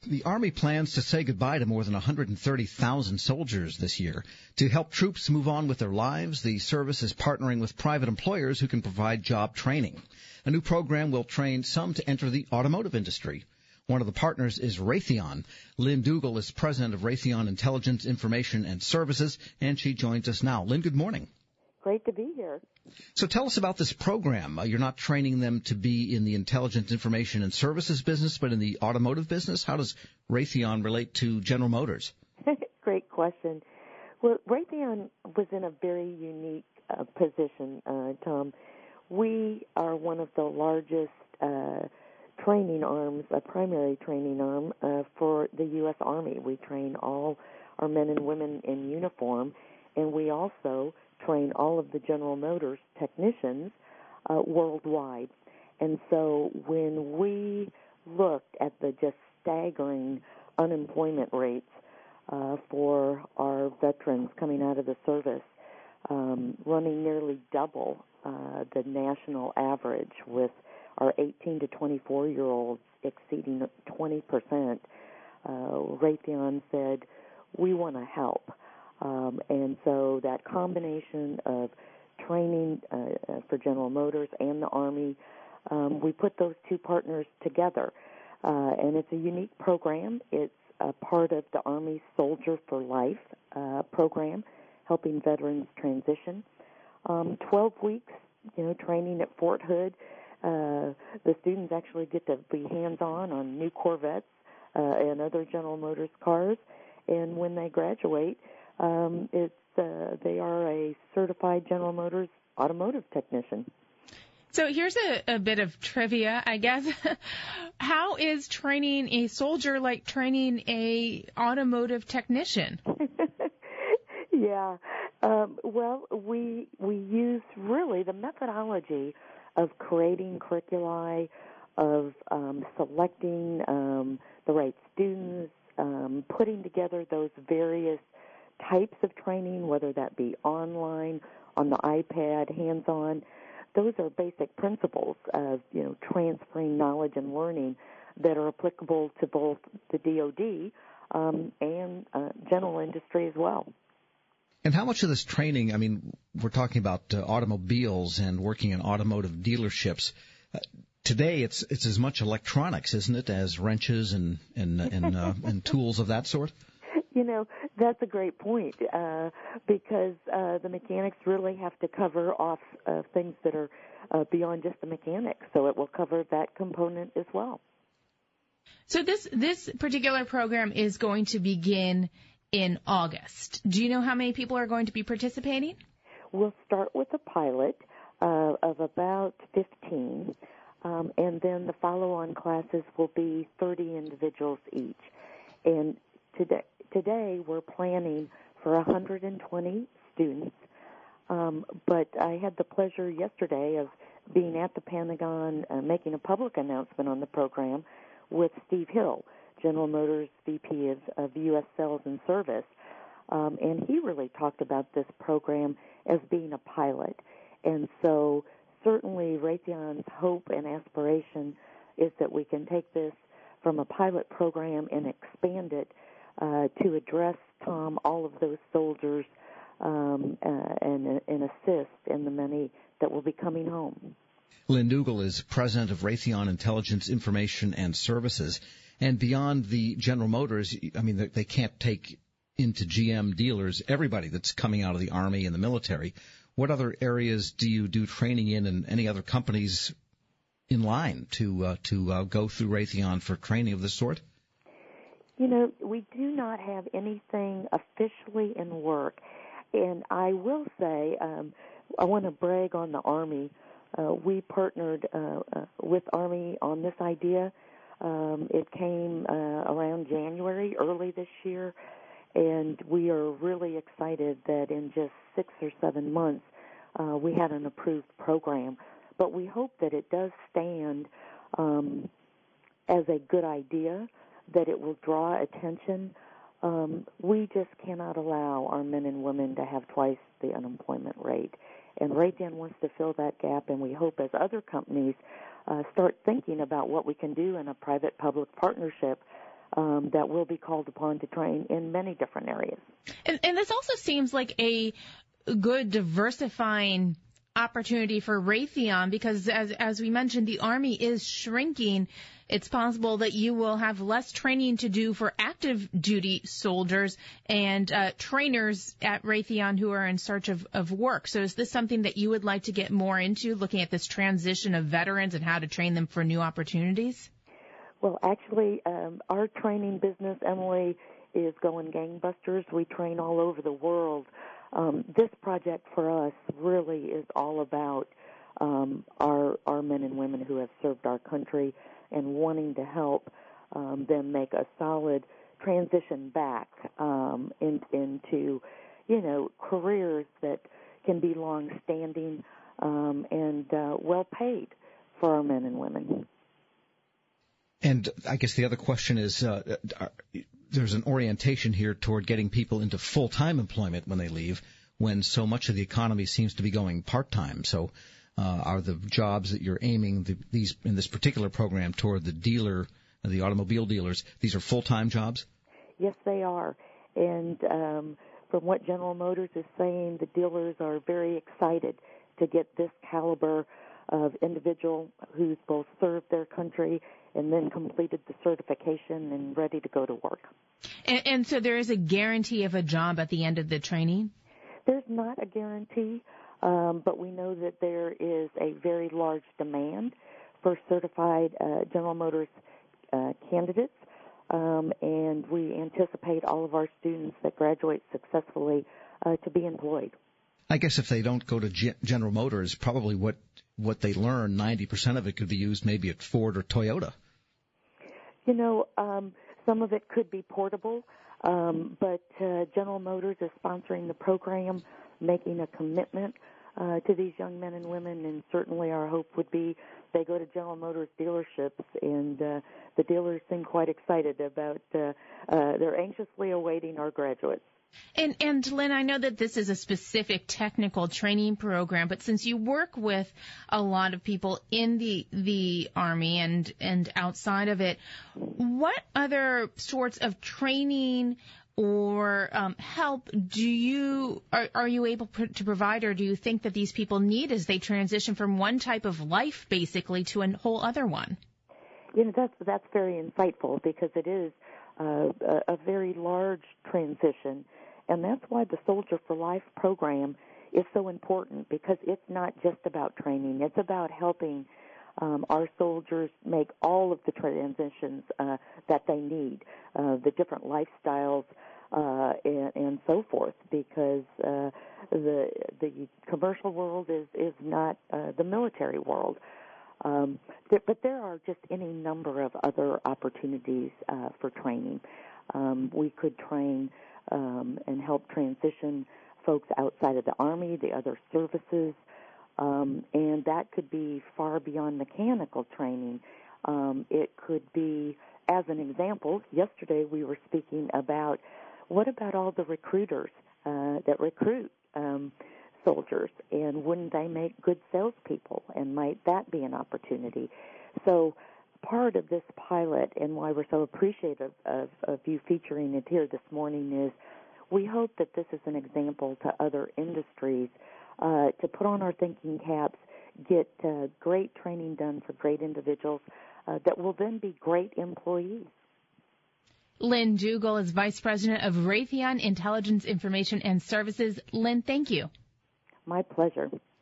The Army plans to say goodbye to more than 130,000 soldiers this year. To help troops move on with their lives, the service is partnering with private employers who can provide job training. A new program will train some to enter the automotive industry. One of the partners is Raytheon. Lynn Dougal is president of Raytheon Intelligence, Information, and Services, and she joins us now. Lynn, good morning. Great to be here. So tell us about this program. You're not training them to be in the intelligence, information, and services business, but in the automotive business. How does Raytheon relate to General Motors? Great question. Well, Raytheon was in a very unique position, Tom. We are one of the largest training arms, a primary training arm for the U.S. Army. We train all our men and women in uniform, and we also train all of the General Motors technicians worldwide. And so when we looked at the just staggering unemployment rates for our veterans coming out of the service, running nearly double the national average, with our 18 to 24-year-olds exceeding 20%, Raytheon said, we want to help. And so that combination of training for General Motors and the Army, we put those two partners together. And it's a unique program. It's a part of the Army Soldier for Life program, helping veterans transition. 12 weeks, training at Fort Hood. The students actually get to be hands-on new Corvettes and other General Motors cars. And when they graduate, they are a certified General Motors automotive technician. So here's a bit of trivia, I guess. How is training a soldier like training a automotive technician? Yeah. Well, we use really the methodology of creating curriculi, of selecting the right students, putting together those various types of training, whether that be online, on the iPad, hands-on. Those are basic principles of, transferring knowledge and learning that are applicable to both the DoD and general industry as well. And how much of this training, we're talking about automobiles and working in automotive dealerships. Today, it's as much electronics, isn't it, as wrenches and tools of that sort? That's a great point because the mechanics really have to cover off things that are beyond just the mechanics, so it will cover that component as well. So this particular program is going to begin in August. Do you know how many people are going to be participating? We'll start with a pilot of about 15, and then the follow-on classes will be 30 individuals each. And Today we're planning for 120 students, but I had the pleasure yesterday of being at the Pentagon making a public announcement on the program with Steve Hill, General Motors VP of U.S. Sales and Service, and he really talked about this program as being a pilot. And so certainly Raytheon's hope and aspiration is that we can take this from a pilot program and expand it to address, Tom, all of those soldiers and assist in the many that will be coming home. Lynn Dougal is president of Raytheon Intelligence, Information, and Services. And beyond the General Motors, they can't take into GM dealers everybody that's coming out of the Army and the military. What other areas do you do training in, and any other companies in line to go through Raytheon for training of this sort? We do not have anything officially in work. And I will say, I want to brag on the Army. We partnered with Army on this idea. It came around January, early this year, and we are really excited that in just 6 or 7 months we had an approved program. But we hope that it does stand as a good idea, that it will draw attention. We just cannot allow our men and women to have twice the unemployment rate. And Raytheon wants to fill that gap, and we hope as other companies start thinking about what we can do in a private-public partnership that will be called upon to train in many different areas. And this also seems like a good diversifying opportunity for Raytheon, because as we mentioned, the Army is shrinking. It's possible that you will have less training to do for active duty soldiers and trainers at Raytheon who are in search of work. So is this something that you would like to get more into, looking at this transition of veterans and how to train them for new opportunities? Well, actually, our training business, Emily, is going gangbusters. We train all over the world. This project for us really is all about our men and women who have served our country and wanting to help them make a solid transition back into, careers that can be long-standing and well-paid for our men and women. And I guess the other question is, there's an orientation here toward getting people into full-time employment when they leave, when so much of the economy seems to be going part-time. So are the jobs that you're aiming these in this particular program toward the automobile dealers, these are full-time jobs? Yes, they are. And from what General Motors is saying, the dealers are very excited to get this caliber of individual who's both served their country and then completed the certification and ready to go to work. And so there is a guarantee of a job at the end of the training? There's not a guarantee, but we know that there is a very large demand for certified General Motors candidates, and we anticipate all of our students that graduate successfully to be employed. I guess if they don't go to General Motors, probably what they learn, 90% of it could be used maybe at Ford or Toyota. Some of it could be portable, but General Motors is sponsoring the program, making a commitment to these young men and women, and certainly our hope would be they go to General Motors dealerships, and the dealers seem quite excited about, they're anxiously awaiting our graduates. And Lynn, I know that this is a specific technical training program, but since you work with a lot of people in the Army and outside of it, what other sorts of training or help are you able to provide, or do you think that these people need as they transition from one type of life basically to a whole other one? That's very insightful, because it is a very large transition. And that's why the Soldier for Life program is so important, because it's not just about training. It's about helping our soldiers make all of the transitions that they need, the different lifestyles and so forth, because the commercial world is not the military world. But there are just any number of other opportunities for training. We could train and help transition folks outside of the Army, the other services, and that could be far beyond mechanical training. It could be, as an example, yesterday we were speaking about what about all the recruiters that recruit soldiers, and wouldn't they make good salespeople, and might that be an opportunity? So part of this pilot, and why we're so appreciative of you featuring it here this morning, is we hope that this is an example to other industries to put on our thinking caps, get great training done for great individuals that will then be great employees. Lynn Dugal is Vice President of Raytheon Intelligence Information and Services. Lynn, thank you. My pleasure.